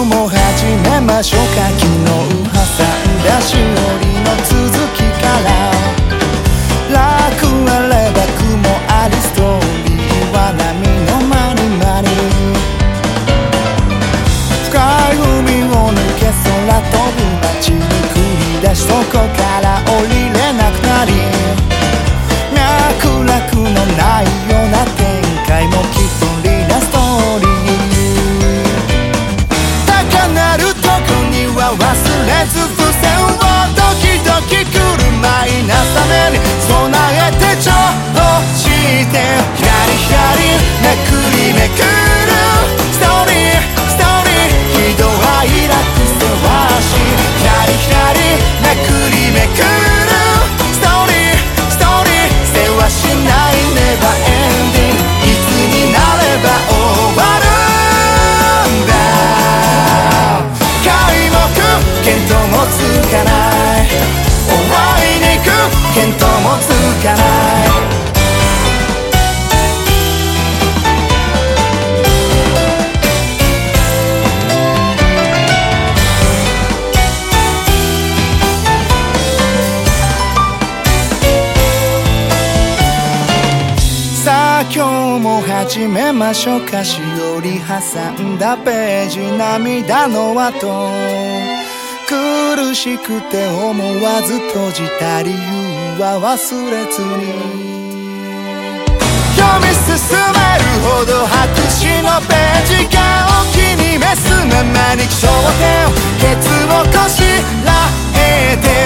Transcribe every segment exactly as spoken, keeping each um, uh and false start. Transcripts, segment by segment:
日も始めましょうか。昨日挟んだしおりの続きから楽あれば雲ありストーリーは波のまにまに深い海を抜け空飛ぶ街に繰り出しそこから降りれなくなり脈絡のないような展開もきっとリなストーリー高鳴るとこには忘れず付箋をドキドキ来るマイナスために備えてちょっとしてひらりひらりめくりめくるストーリーストーリー喜怒哀楽せわしひらりひらりめくりめくるストーリーストーリーせわしないネバーエンディングいつになれば終わるんだ皆目見当もつかない終わりに行く見当もつかない今日も始めましょうか。しおり挟んだページ涙の跡苦しくて思わず閉じた理由は忘れずに読み進めるほど白紙のページがお気に召すままに焦点ケツをこしらえて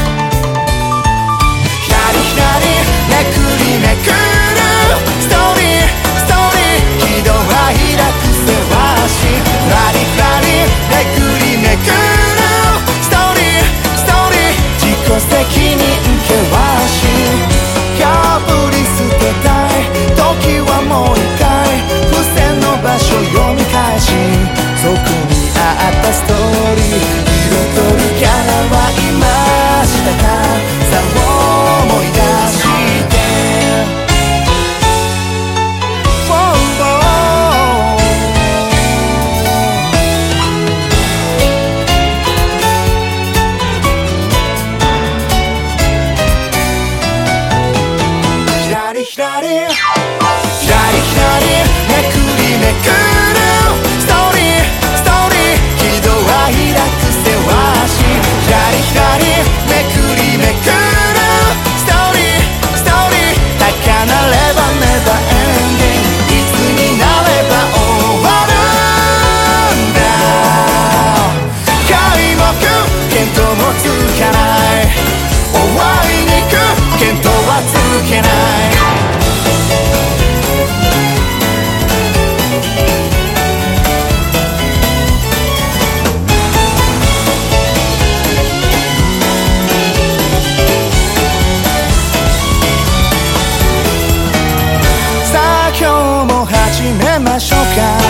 ひらりひらりめくりめくるストーリーストーリー喜怒哀楽せわしふらりふらりめくりめくるストーリーストーリー自己責任険しかぶり捨てたい時はもう一回付箋の場所読み返しそこにあったストーリー彩るキャラはいましたかさあ思い出してひらりひらりめくりめくるストーリーストーリー喜怒哀楽せわしひらりひらりめくりめくるストーリーストーリー高鳴ればネバーエンディングいつになれば終わるんだ皆目見当もつかない終わりに行く見当はつけない今日も始めましょうか。